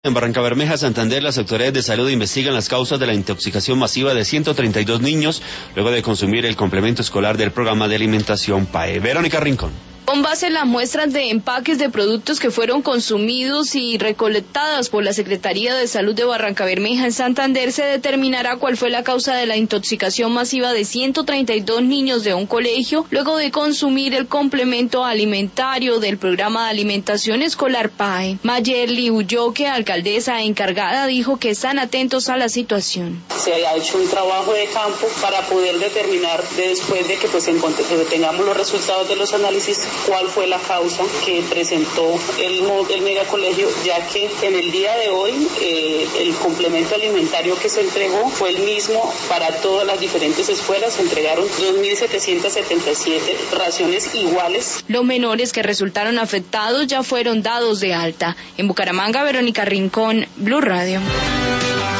En Barrancabermeja, Santander, las autoridades de salud investigan las causas de la intoxicación masiva de 132 niños luego de consumir el complemento escolar del programa de alimentación PAE. Verónica Rincón. Con base en las muestras de empaques de productos que fueron consumidos y recolectadas por la Secretaría de Salud de Barrancabermeja en Santander, se determinará cuál fue la causa de la intoxicación masiva de 132 niños de un colegio luego de consumir el complemento alimentario del programa de alimentación escolar PAE. Mayerly Ulloque, alcaldesa encargada, dijo que están atentos a la situación. Se ha hecho un trabajo de campo para poder determinar, después de que tengamos los resultados de los análisis, cuál fue la causa que presentó el megacolegio, ya que en el día de hoy el complemento alimentario que se entregó fue el mismo para todas las diferentes escuelas. Se entregaron 2.777 raciones iguales. Los menores que resultaron afectados ya fueron dados de alta. En Bucaramanga, Verónica Rincón, Blue Radio.